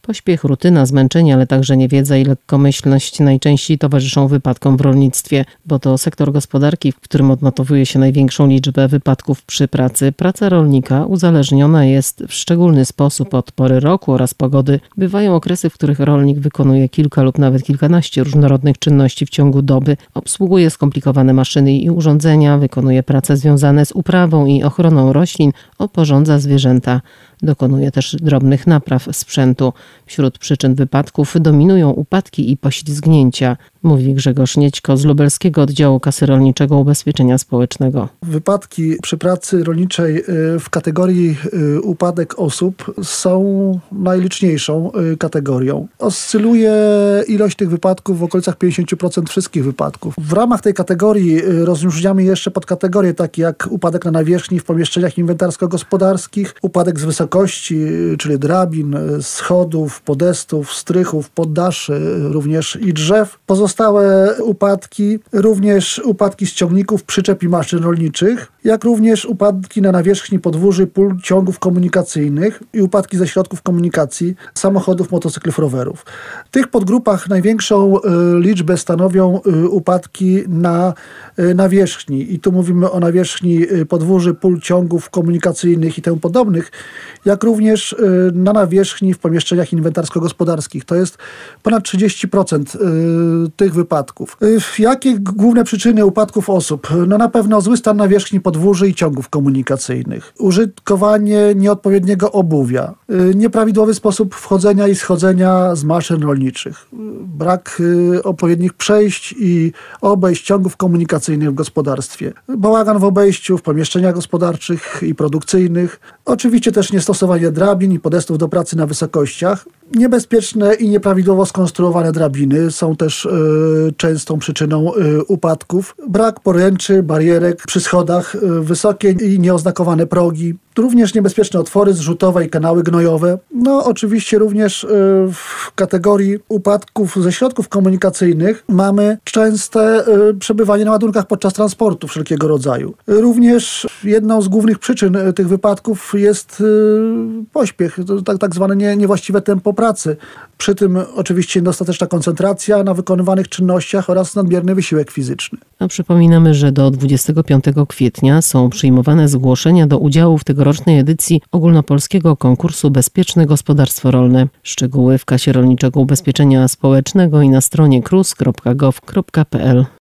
Pośpiech, rutyna, zmęczenie, ale także niewiedza i lekkomyślność najczęściej towarzyszą wypadkom w rolnictwie, bo to sektor gospodarki, w którym odnotowuje się największą liczbę wypadków przy pracy. Praca rolnika uzależniona jest w szczególny sposób od pory roku oraz pogody. Bywają okresy, w których rolnik wykonuje kilka lub nawet kilkanaście różnorodnych czynności w ciągu doby. Obsługuje skomplikowane maszyny i urządzenia, wykonuje prace związane z uprawą i ochroną roślin, oporządza zwierzęta. Dokonuje też drobnych napraw sprzętu. Wśród przyczyn wypadków dominują upadki i poślizgnięcia, mówi Grzegorz Niedźko z lubelskiego oddziału Kasy Rolniczego Ubezpieczenia Społecznego. Wypadki przy pracy rolniczej w kategorii upadek osób są najliczniejszą kategorią. Oscyluje ilość tych wypadków w okolicach 50% wszystkich wypadków. W ramach tej kategorii rozróżniamy jeszcze podkategorie takie jak upadek na nawierzchni w pomieszczeniach inwentarsko-gospodarskich, upadek z wysokości, czyli drabin, schodów, podestów, strychów, poddaszy, również i drzew. Pozostałe upadki, również upadki z ciągników, przyczep i maszyn rolniczych, jak również upadki na nawierzchni podwórzy, pól, ciągów komunikacyjnych i upadki ze środków komunikacji, samochodów, motocyklów, rowerów. W tych podgrupach największą liczbę stanowią upadki na nawierzchni. I tu mówimy o nawierzchni podwórzy, pól, ciągów komunikacyjnych i tym podobnych, jak również na nawierzchni w pomieszczeniach inwentarsko-gospodarskich. To jest ponad 30% tych wypadków. Jakie główne przyczyny upadków osób? No na pewno zły stan nawierzchni podwórzy i ciągów komunikacyjnych, użytkowanie nieodpowiedniego obuwia, nieprawidłowy sposób wchodzenia i schodzenia z maszyn rolniczych, brak odpowiednich przejść i obejść ciągów komunikacyjnych w gospodarstwie, bałagan w obejściu w pomieszczeniach gospodarczych i produkcyjnych, oczywiście też niestosowanie drabin i podestów do pracy na wysokościach. Niebezpieczne i nieprawidłowo skonstruowane drabiny są też częstą przyczyną upadków. Brak poręczy, barierek przy schodach, wysokie i nieoznakowane progi. Również niebezpieczne otwory zrzutowe i kanały gnojowe. No oczywiście również w kategorii upadków ze środków komunikacyjnych mamy częste przebywanie na ładunkach podczas transportu wszelkiego rodzaju. Również jedną z głównych przyczyn tych wypadków jest pośpiech, tak zwane niewłaściwe tempo pracy. Przy tym oczywiście niedostateczna koncentracja na wykonywanych czynnościach oraz nadmierny wysiłek fizyczny. A przypominamy, że do 25 kwietnia są przyjmowane zgłoszenia do udziału w tegorocznej edycji ogólnopolskiego konkursu Bezpieczne Gospodarstwo Rolne. Szczegóły w Kasie Rolniczego Ubezpieczenia Społecznego i na stronie krus.gov.pl.